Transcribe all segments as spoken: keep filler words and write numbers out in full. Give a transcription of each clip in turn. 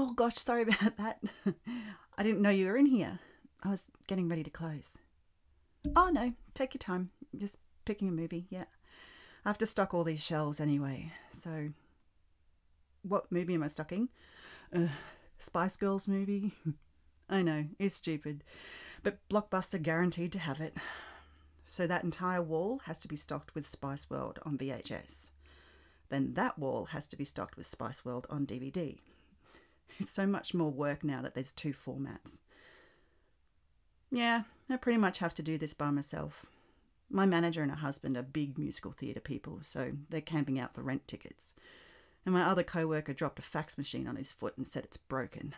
Oh gosh, sorry about that. I didn't know you were in here. I was getting ready to close. Oh no, take your time. Just picking a movie, yeah. I have to stock all these shelves anyway, so. What movie am I stocking? Uh, Spice Girls movie? I know, it's stupid. But Blockbuster guaranteed to have it. So that entire wall has to be stocked with Spice World on V H S. Then that wall has to be stocked with Spice World on D V D. It's so much more work now that there's two formats. Yeah, I pretty much have to do this by myself. My manager and her husband are big musical theatre people, so they're camping out for rent tickets. And my other co-worker dropped a fax machine on his foot and said it's broken.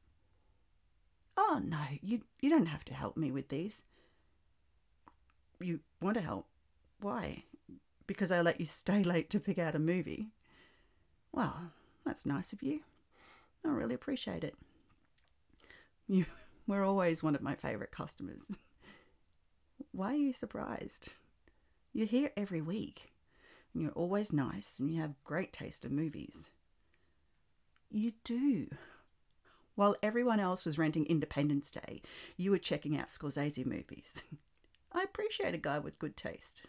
Oh no, you, you don't have to help me with these. You want to help? Why? Because I let you stay late to pick out a movie? Well, that's nice of you. I really appreciate it. You were always one of my favourite customers. Why are you surprised? You're here every week. And you're always nice and you have great taste in movies. You do. While everyone else was renting Independence Day, you were checking out Scorsese movies. I appreciate a guy with good taste.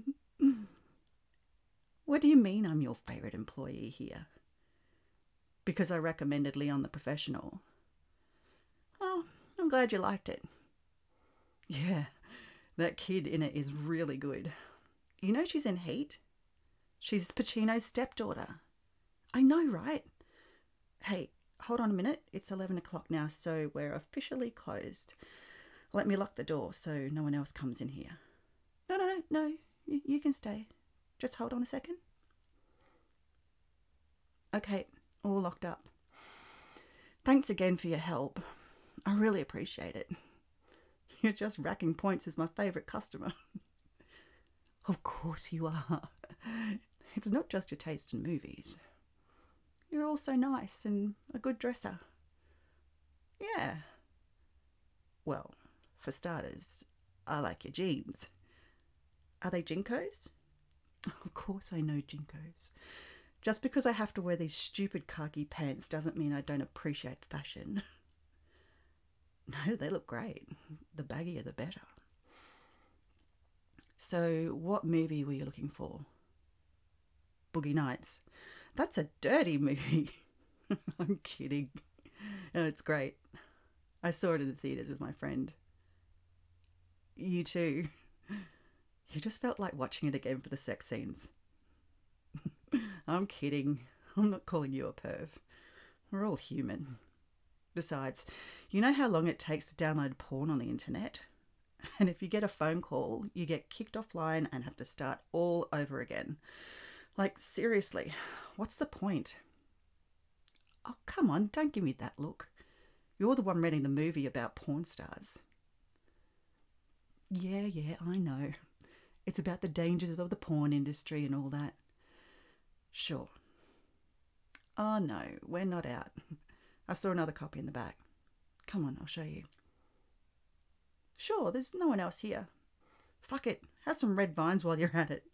What do you mean I'm your favourite employee here? Because I recommended Leon the Professional. Oh, I'm glad you liked it. Yeah, that kid in it is really good. You know she's in Heat? She's Pacino's stepdaughter. I know, right? Hey, hold on a minute. It's eleven o'clock now, so we're officially closed. Let me lock the door so no one else comes in here. No, no, no, no. You, you can stay. Just hold on a second. Okay, all locked up. Thanks again for your help. I really appreciate it. You're just racking points as my favourite customer. Of course you are. It's not just your taste in movies. You're also nice and a good dresser. Yeah. Well, for starters, I like your jeans. Are they Jinkos? Of course I know Jinkos. Just because I have to wear these stupid khaki pants doesn't mean I don't appreciate fashion. No, they look great. The baggier the better. So, what movie were you looking for? Boogie Nights. That's a dirty movie. I'm kidding. No, it's great. I saw it in the theatres with my friend. You too. You just felt like watching it again for the sex scenes. I'm kidding. I'm not calling you a perv. We're all human. Besides, you know how long it takes to download porn on the internet? And if you get a phone call, you get kicked offline and have to start all over again. Like, seriously, what's the point? Oh, come on, don't give me that look. You're the one renting the movie about porn stars. Yeah, yeah, I know. It's about the dangers of the porn industry and all that. Sure. Oh no, we're not out. I saw another copy in the back. Come on, I'll show you. Sure, there's no one else here. Fuck it, have some red vines while you're at it.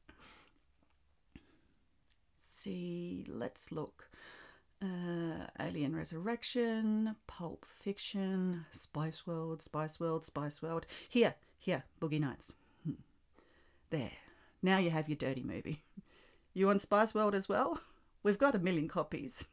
See, let's look. Uh, Alien Resurrection, Pulp Fiction, Spice World, Spice World, Spice World. Here, here, Boogie Nights. There, now you have your dirty movie. You want Spice World as well? We've got a million copies.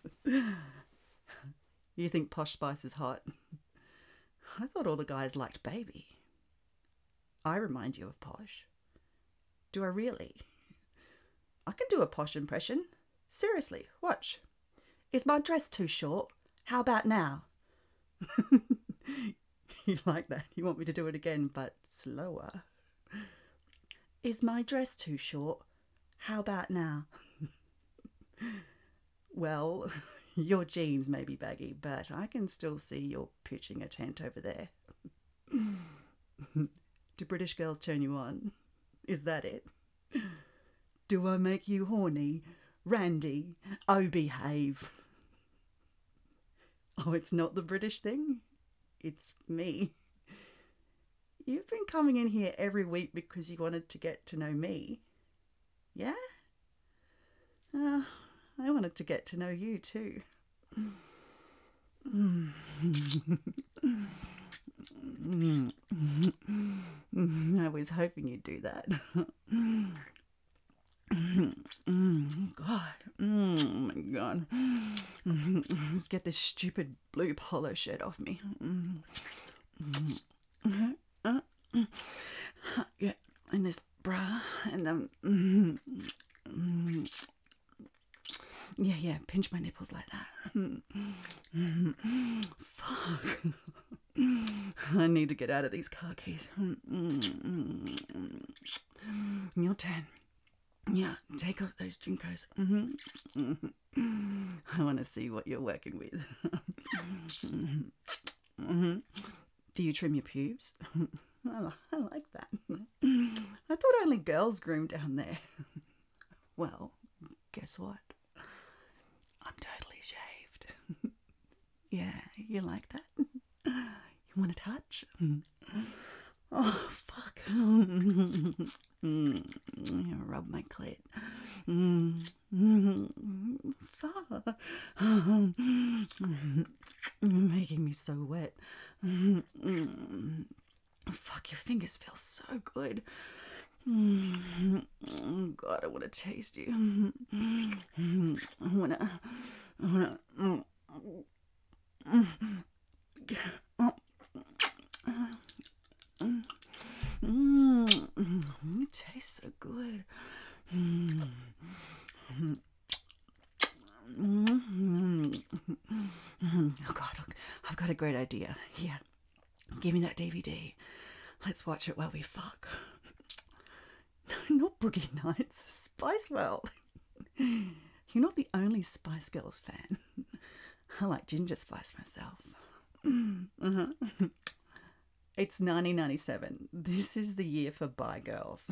You think Posh Spice is hot? I thought all the guys liked Baby. I remind you of Posh. Do I really? I can do a Posh impression. Seriously, watch. Is my dress too short? How about now? You like that? You want me to do it again, but slower? Is my dress too short? How about now? Well, your jeans may be baggy, but I can still see you're pitching a tent over there. Do British girls turn you on? Is that it? Do I make you horny? Randy, oh behave. Oh, it's not the British thing? It's me. You've been coming in here every week because you wanted to get to know me. Yeah? Uh, I wanted to get to know you too. I was hoping you'd do that. Mm, God. Mm, oh my God. Mm, Just get this stupid blue polo shirt off me. Mm, mm, mm, uh, mm. Yeah, and this bra, and um, mm, mm, yeah, yeah, pinch my nipples like that. Mm, mm, Fuck. I need to get out of these car keys. Mm, mm, mm. Your turn. Yeah, take off those Jinkos. Mm-hmm. Mm-hmm. I want to see what you're working with. Mm-hmm. Mm-hmm. Do you trim your pubes? I, li- I like that. I thought only girls groomed down there. Well, guess what? I'm totally shaved. Yeah, you like that? You want to touch? Oh, fuck. Mm, rub my clit. Mm, mm, fuck. Making me so wet. Mm, mm, fuck, your fingers feel so good. Mm, God, I want to taste you. I want to. I want to. Mm, it tastes so good. Mm. Mm. Oh God, look, I've got a great idea. Here, give me that D V D. Let's watch it while we fuck. No, not Boogie Nights, Spice World. You're not the only Spice Girls fan. I like Ginger Spice myself. Uh-huh. It's nineteen ninety-seven. This is the year for bi girls.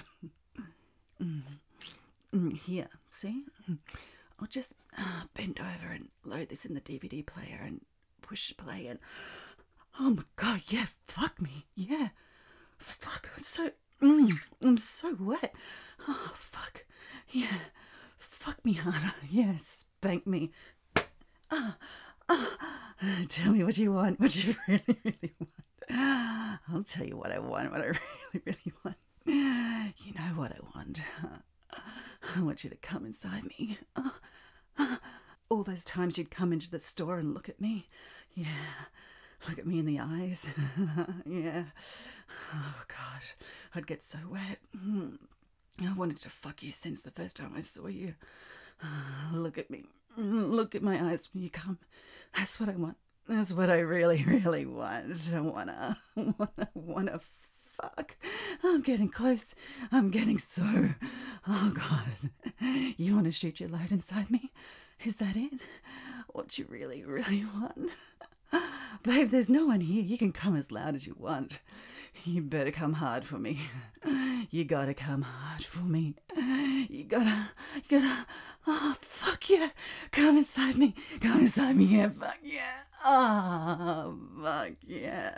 Here, see? I'll just uh, bend over and load this in the D V D player and push play and... Oh my God, yeah, fuck me. Yeah. Fuck, I'm so... Mm, I'm so wet. Oh, fuck. Yeah. Fuck me harder. Yeah, spank me. Ah, ah. Tell me what you want, what you really, really want. I'll tell you what I want, what I really, really want. You know what I want. I want you to come inside me. All those times you'd come into the store and look at me. Yeah. Look at me in the eyes. Yeah. Oh, God. I'd get so wet. I wanted to fuck you since the first time I saw you. Look at me. Look at my eyes when you come. That's what I want. That's what I really, really want. I wanna, wanna, wanna fuck. I'm getting close. I'm getting so... Oh, God. You wanna shoot your load inside me? Is that it? What you really, really want? Babe, there's no one here. You can come as loud as you want. You better come hard for me. You gotta come hard for me. You gotta, you gotta... Oh, fuck yeah. Come inside me. Come inside me. Yeah, fuck yeah. Oh, fuck yeah.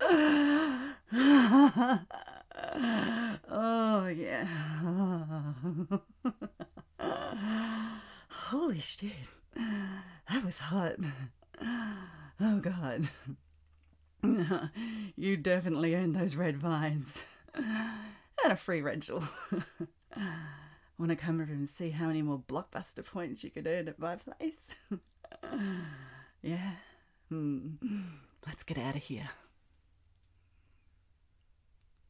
Oh, yeah. Holy shit. That was hot. Oh, God. You definitely earned those red vines. And a free rental. Want to come over and see how many more Blockbuster points you could earn at my place? Yeah. Hmm. Let's get out of here.